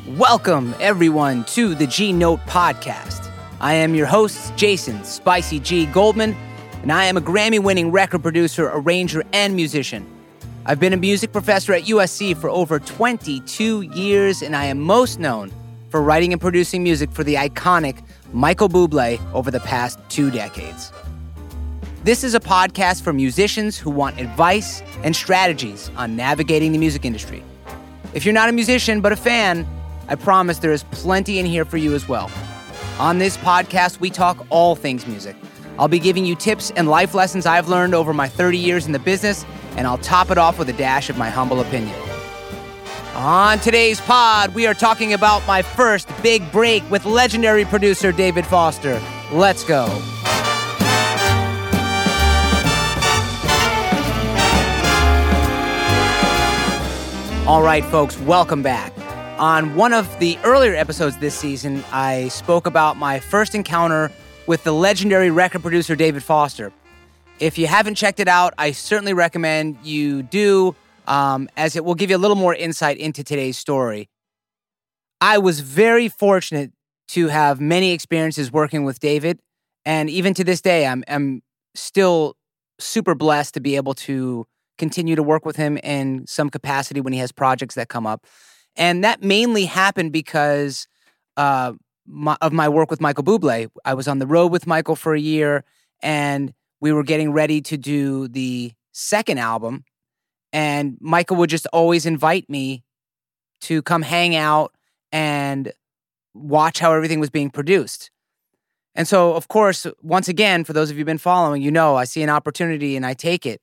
Welcome, everyone, to the G Note Podcast. I am your host, Jason Spicy G Goldman, and I am a Grammy-winning record producer, arranger, and musician. I've been a music professor at USC for over 22 years, and I am most known for writing and producing music for the iconic Michael Bublé over the past 2 decades. This is a podcast for musicians who want advice and strategies on navigating the music industry. If you're not a musician but a fan, I promise there is plenty in here for you as well. On this podcast, we talk all things music. I'll be giving you tips and life lessons I've learned over my 30 years in the business, and I'll top it off with a dash of my humble opinion. On today's pod, we are talking about my first big break with legendary producer David Foster. Let's go. All right, folks, welcome back. On one of the earlier episodes this season, I spoke about my first encounter with the legendary record producer David Foster. If you haven't checked it out, I certainly recommend you do, as it will give you a little more insight into today's story. I was very fortunate to have many experiences working with David, and even to this day, I'm still super blessed to be able to continue to work with him in some capacity when he has projects that come up. And that mainly happened because of my work with Michael Bublé. I was on the road with Michael for a year, and we were getting ready to do the second album. And Michael would just always invite me to come hang out and watch how everything was being produced. And so, of course, once again, for those of you who've been following, you know I see an opportunity and I take it.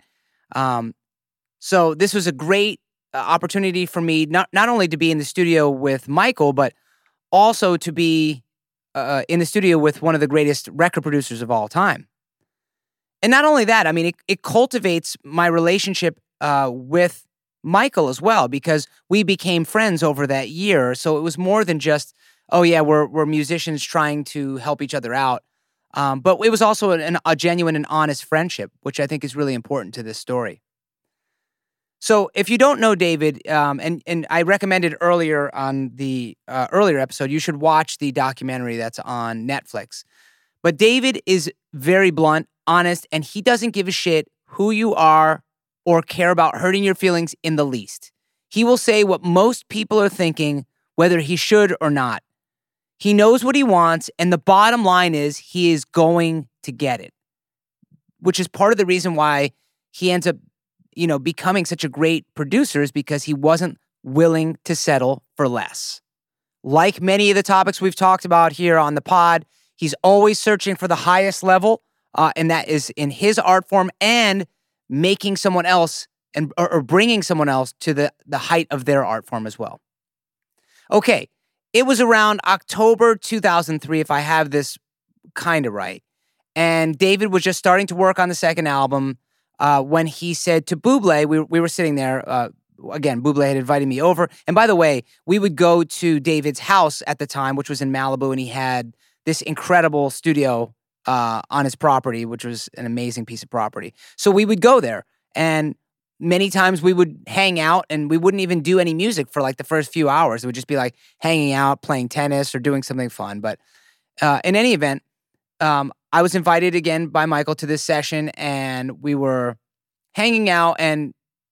So this was a great opportunity for me, not only to be in the studio with Michael, but also to be in the studio with one of the greatest record producers of all time. And not only that, I mean, it cultivates my relationship with Michael as well, because we became friends over that year. So it was more than just, oh yeah, we're musicians trying to help each other out. But it was also a genuine and honest friendship, which I think is really important to this story. So if you don't know David, and I recommended earlier on the earlier episode, you should watch the documentary that's on Netflix. But David is very blunt, honest, and he doesn't give a shit who you are or care about hurting your feelings in the least. He will say what most people are thinking, whether he should or not. He knows what he wants, and the bottom line is he is going to get it, which is part of the reason why he ends up becoming such a great producer, is because he wasn't willing to settle for less. Like many of the topics we've talked about here on the pod, he's always searching for the highest level, and that is in his art form and making someone else or bringing someone else to the height of their art form as well. Okay, it was around October 2003, if I have this kind of right, and David was just starting to work on the second album. When he said to Bublé, we were sitting there, again, Bublé had invited me over. And by the way, we would go to David's house at the time, which was in Malibu, and he had this incredible studio on his property, which was an amazing piece of property. So we would go there, and many times we would hang out, and we wouldn't even do any music for like the first few hours. It would just be like hanging out, playing tennis, or doing something fun. But in any event, I was invited again by Michael to this session, and we were hanging out, and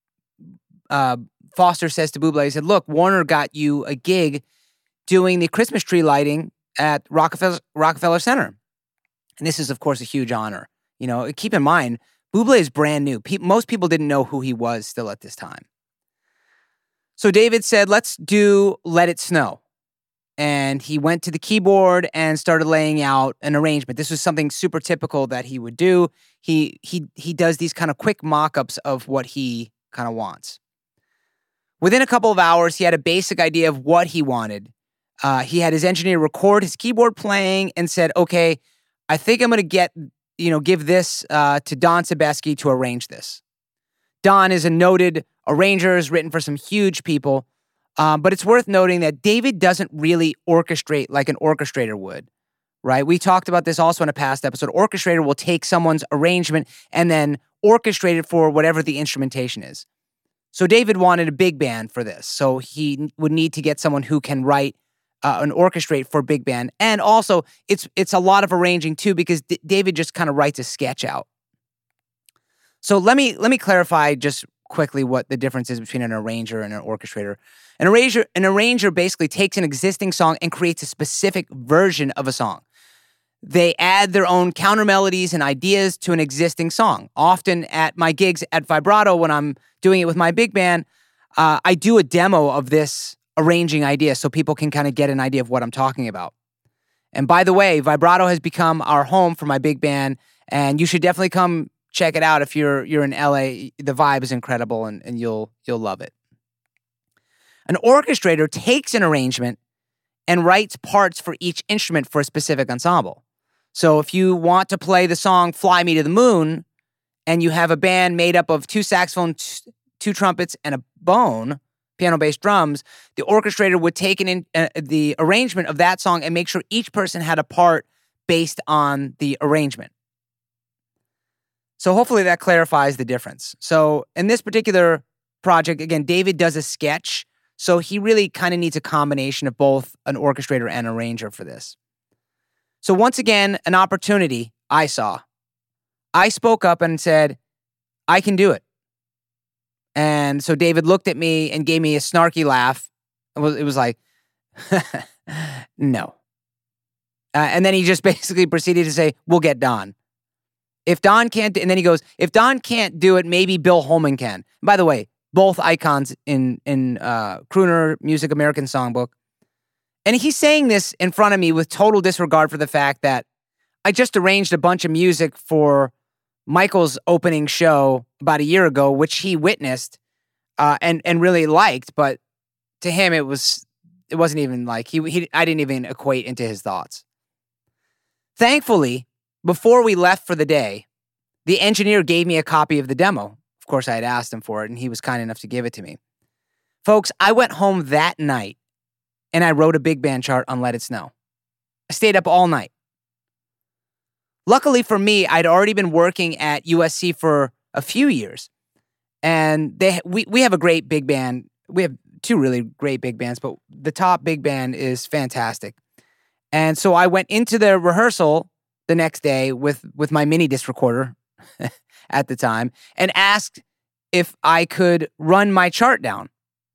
Foster says to Bublé, he said, look, Warner got you a gig doing the Christmas tree lighting at Rockefeller Center. And this is, of course, a huge honor. Keep in mind, Bublé is brand new. Most people didn't know who he was still at this time. So David said, let's do Let It Snow. And he went to the keyboard and started laying out an arrangement. This was something super typical that he would do. He does these kind of quick mock-ups of what he kind of wants. Within a couple of hours, he had a basic idea of what he wanted. He had his engineer record his keyboard playing and said, okay, I think I'm going to give this to Don Sebesky to arrange this. Don is a noted arranger, has written for some huge people. But it's worth noting that David doesn't really orchestrate like an orchestrator would, right? We talked about this also in a past episode. Orchestrator will take someone's arrangement and then orchestrate it for whatever the instrumentation is. So David wanted a big band for this. So he would need to get someone who can write an orchestrate for big band. And also, it's a lot of arranging too, because David just kind of writes a sketch out. So let me clarify just quickly what the difference is between an arranger and an orchestrator. An arranger basically takes an existing song and creates a specific version of a song. They add their own counter melodies and ideas to an existing song. Often at my gigs at Vibrato, when I'm doing it with my big band, I do a demo of this arranging idea so people can kind of get an idea of what I'm talking about. And by the way, Vibrato has become our home for my big band, and you should definitely come check it out if you're in LA. The vibe is incredible, and you'll love it. An orchestrator takes an arrangement and writes parts for each instrument for a specific ensemble. So if you want to play the song Fly Me to the Moon, and you have a band made up of 2 saxophones, 2 trumpets, and a bone, piano, bass, drums, the orchestrator would take the arrangement of that song and make sure each person had a part based on the arrangement. So hopefully that clarifies the difference. So in this particular project, again, David does a sketch, so he really kind of needs a combination of both an orchestrator and arranger for this. So once again, an opportunity I saw. I spoke up and said, I can do it. And so David looked at me and gave me a snarky laugh. It was like, no. And then he just basically proceeded to say, we'll get Don. If Don can't, and then he goes, if Don can't do it, maybe Bill Holman can. By the way, both icons in crooner music, American Songbook. And he's saying this in front of me with total disregard for the fact that I just arranged a bunch of music for Michael's opening show about a year ago, which he witnessed and really liked. But to him, it wasn't even like I didn't even equate into his thoughts. Thankfully, before we left for the day, the engineer gave me a copy of the demo. Of course, I had asked him for it, and he was kind enough to give it to me. Folks, I went home that night, and I wrote a big band chart on Let It Snow. I stayed up all night. Luckily for me, I'd already been working at USC for a few years, and we have a great big band. We have 2 really great big bands, but the top big band is fantastic. And so I went into the rehearsal the next day with my mini disc recorder at the time and asked if I could run my chart down.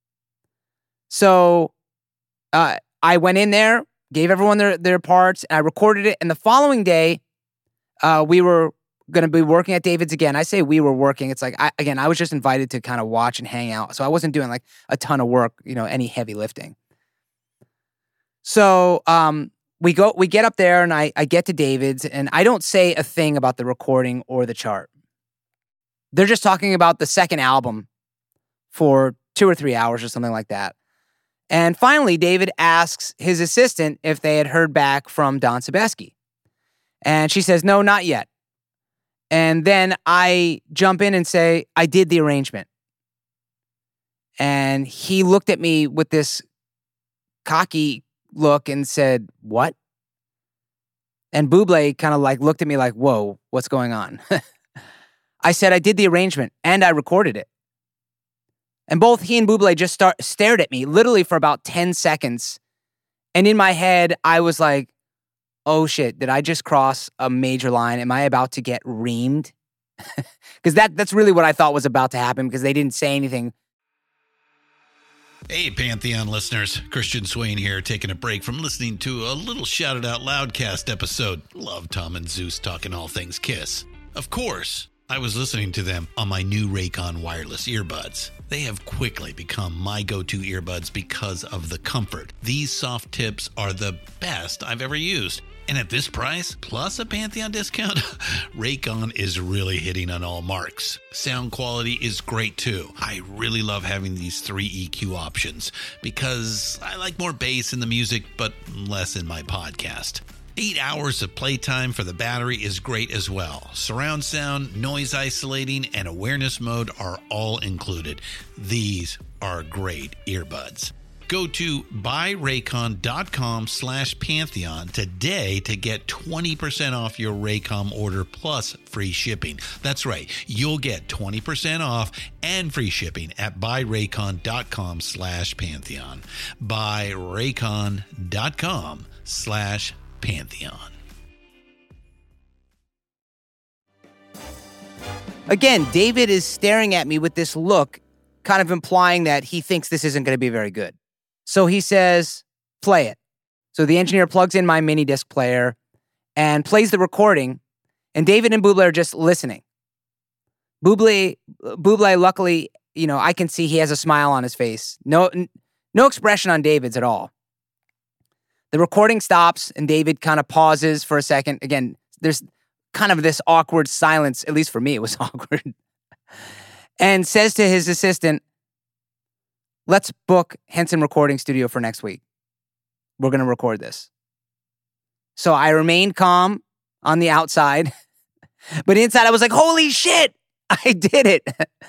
So I went in there, gave everyone their parts, and I recorded it. And the following day, we were going to be working at David's again. I say we were working. It's like, I was just invited to kind of watch and hang out. So I wasn't doing like a ton of work, any heavy lifting. So we get up there and I get to David's and I don't say a thing about the recording or the chart. They're just talking about the second album for 2 or 3 hours or something like that. And finally, David asks his assistant if they had heard back from Don Sebesky. And she says, no, not yet. And then I jump in and say, I did the arrangement. And he looked at me with this cocky look and said, what? And Bublé kind of like looked at me like, whoa, what's going on? I said, I did the arrangement and I recorded it. And both he and Bublé just stared at me literally for about 10 seconds. And in my head, I was like, oh shit, did I just cross a major line? Am I about to get reamed? Because that's really what I thought was about to happen because they didn't say anything. Hey, Pantheon listeners. Christian Swain here, taking a break from listening to a little Shout It Out Loudcast episode. Love Tom and Zeus talking all things Kiss. Of course, I was listening to them on my new Raycon wireless earbuds. They have quickly become my go-to earbuds because of the comfort. These soft tips are the best I've ever used. And at this price, plus a Pantheon discount, Raycon is really hitting on all marks. Sound quality is great too. I really love having these 3 EQ options because I like more bass in the music, but less in my podcast. 8 hours of playtime for the battery is great as well. Surround sound, noise isolating, and awareness mode are all included. These are great earbuds. Go to buyraycon.com/Pantheon today to get 20% off your Raycom order plus free shipping. That's right. You'll get 20% off and free shipping at buyraycon.com/Pantheon. buyraycon.com/Pantheon. Again, David is staring at me with this look, kind of implying that he thinks this isn't going to be very good. So he says, play it. So the engineer plugs in my mini disc player and plays the recording, and David and Bublé are just listening. Bublé, luckily, I can see he has a smile on his face. No expression on David's at all. The recording stops, and David kind of pauses for a second. Again, there's kind of this awkward silence, at least for me, it was awkward, and says to his assistant, let's book Henson Recording Studio for next week. We're going to record this. So I remained calm on the outside, but inside I was like, holy shit, I did it.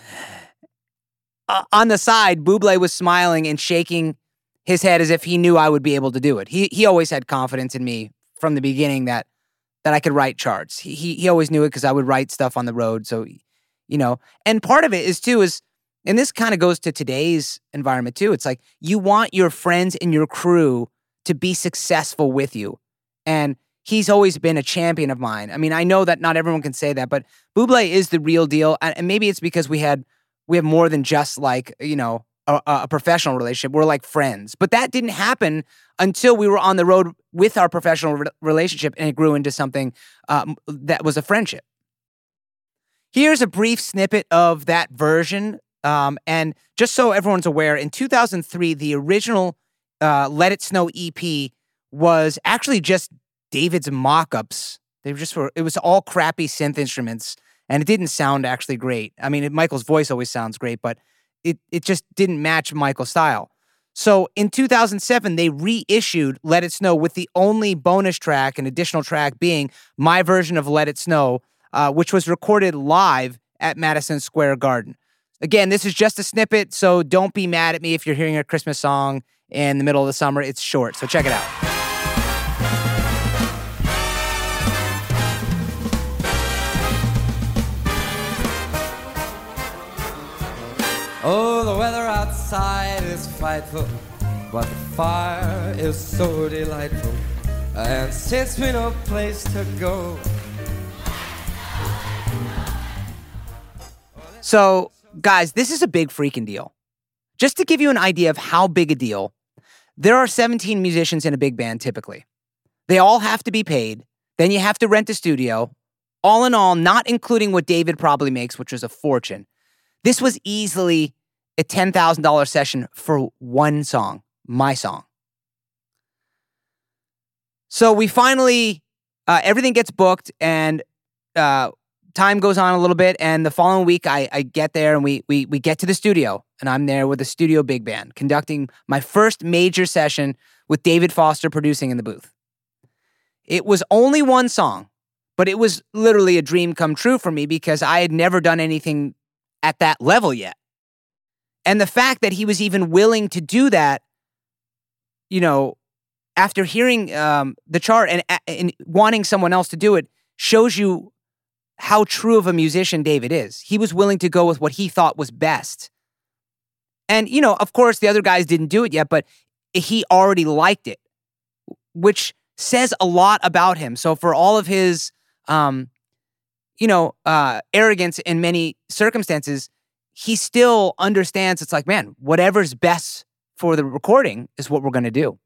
On the side, Bublé was smiling and shaking his head as if he knew I would be able to do it. He always had confidence in me from the beginning that I could write charts. He always knew it because I would write stuff on the road. So, and part of it is, and this kind of goes to today's environment too. It's like you want your friends and your crew to be successful with you. And he's always been a champion of mine. I mean, I know that not everyone can say that, but Bublé is the real deal. And maybe it's because we have more than just like, a professional relationship. We're like friends. But that didn't happen until we were on the road with our professional relationship, and it grew into something that was a friendship. Here's a brief snippet of that version. And just so everyone's aware, in 2003, the original Let It Snow EP was actually just David's mock-ups. It was all crappy synth instruments, and it didn't sound actually great. I mean, Michael's voice always sounds great, but it just didn't match Michael's style. So in 2007, they reissued Let It Snow with the only bonus track, an additional track being my version of Let It Snow, which was recorded live at Madison Square Garden. Again, this is just a snippet, so don't be mad at me if you're hearing a Christmas song in the middle of the summer. It's short, so check it out. Oh, the weather outside is frightful, but the fire is so delightful. And since we no place to go. So, guys, this is a big freaking deal. Just to give you an idea of how big a deal, there are 17 musicians in a big band typically. They all have to be paid. Then you have to rent a studio. All in all, not including what David probably makes, which was a fortune. This was easily a $10,000 session for one song, my song. So we finally, everything gets booked, and time goes on a little bit, and the following week I get there, and we get to the studio, and I'm there with a studio big band, conducting my first major session with David Foster producing in the booth. It was only one song, but it was literally a dream come true for me because I had never done anything at that level yet. And the fact that he was even willing to do that, after hearing the chart and wanting someone else to do it, shows you how true of a musician David is. He was willing to go with what he thought was best. And, of course, the other guys didn't do it yet, but he already liked it, which says a lot about him. So for all of his, arrogance in many circumstances, he still understands it's like, man, whatever's best for the recording is what we're going to do.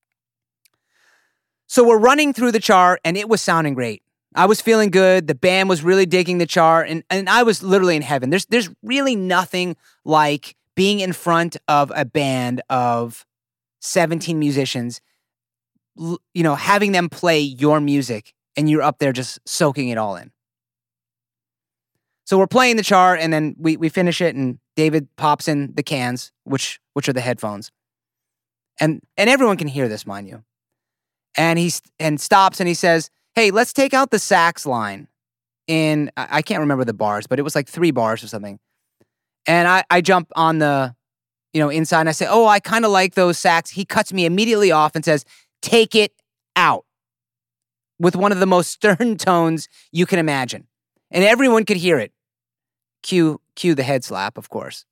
So we're running through the chart, and it was sounding great. I was feeling good. The band was really digging the chart, and I was literally in heaven. There's really nothing like being in front of a band of 17 musicians, having them play your music, and you're up there just soaking it all in. So we're playing the chart, and then we finish it, and David pops in the cans, which are the headphones. And everyone can hear this, mind you. And he stops, and he says, hey, let's take out the sax line in, I can't remember the bars, but it was like 3 bars or something. And I jump on the inside, and I say, oh, I kind of like those sax. He cuts me immediately off and says, take it out, with one of the most stern tones you can imagine. And everyone could hear it. Cue the head slap, of course.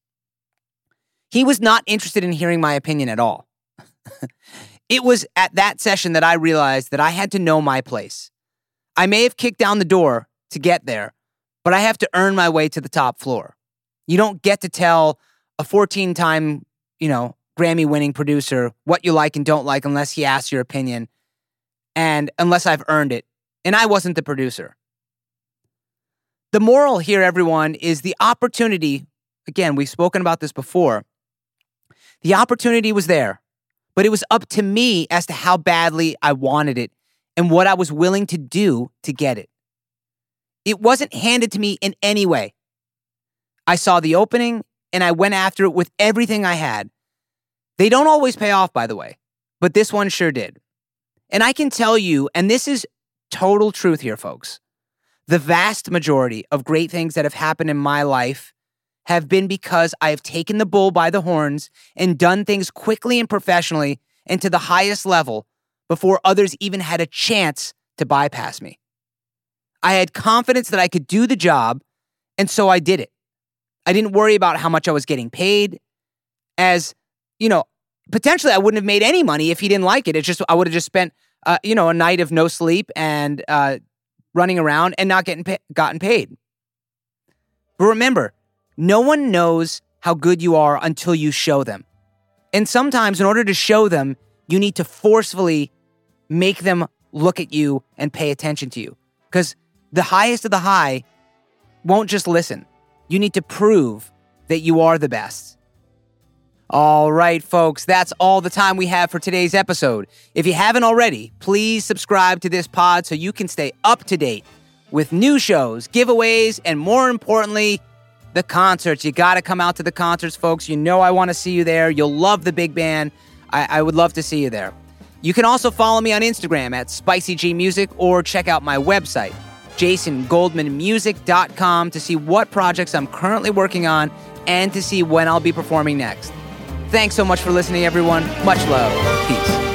He was not interested in hearing my opinion at all. It was at that session that I realized that I had to know my place. I may have kicked down the door to get there, but I have to earn my way to the top floor. You don't get to tell a 14-time, Grammy-winning producer what you like and don't like unless he asks your opinion, and unless I've earned it. And I wasn't the producer. The moral here, everyone, is the opportunity. Again, we've spoken about this before. The opportunity was there, but it was up to me as to how badly I wanted it and what I was willing to do to get it. It wasn't handed to me in any way. I saw the opening and I went after it with everything I had. They don't always pay off, by the way, but this one sure did. And I can tell you, and this is total truth here, folks, the vast majority of great things that have happened in my life have been because I have taken the bull by the horns and done things quickly and professionally and to the highest level before others even had a chance to bypass me. I had confidence that I could do the job, and so I did it. I didn't worry about how much I was getting paid, as, potentially I wouldn't have made any money if he didn't like it. It's just, I would have just spent, a night of no sleep and running around and not gotten paid. But remember, no one knows how good you are until you show them. And sometimes in order to show them, you need to forcefully make them look at you and pay attention to you. Because the highest of the high won't just listen. You need to prove that you are the best. All right, folks, that's all the time we have for today's episode. If you haven't already, please subscribe to this pod so you can stay up to date with new shows, giveaways, and more importantly, the concerts. You got to come out to the concerts, folks. I want to see you there. You'll love the big band. I would love to see you there. You can also follow me on Instagram at SpicyGMusic or check out my website, JasonGoldmanMusic.com, to see what projects I'm currently working on and to see when I'll be performing next. Thanks so much for listening, everyone. Much love. Peace.